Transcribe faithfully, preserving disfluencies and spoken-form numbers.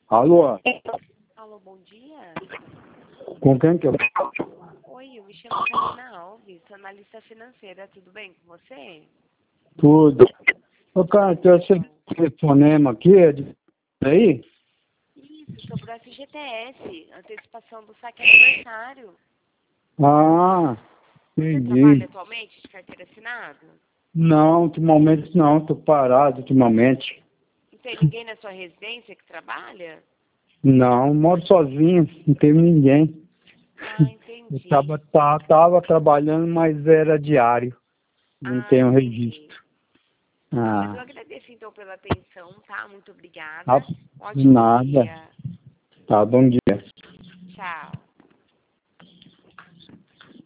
Alô? Alô, bom dia. Com quem que eu falo? Oi, eu me chamo Karina Alves, sou analista financeira. Tudo bem com você? Tudo. Ô, cara, tem esse telefonema aqui, é de aí? Isso, sobre o F G T S, antecipação do saque aniversário. Ah, Você trabalha entendi. atualmente de carteira assinada? Não, ultimamente não, tô parado ultimamente. Não tem ninguém na sua residência que trabalha? Não, moro sozinho, não tenho ninguém. Ah, Eu entendi. tava, tá, tava trabalhando, mas era diário. Não Ah, tenho entendi. registro. Ah, mas eu Ah, agradeço então pela atenção, tá? Muito tá, obrigada. Ótimo nada. dia. Tá, bom dia. Tchau.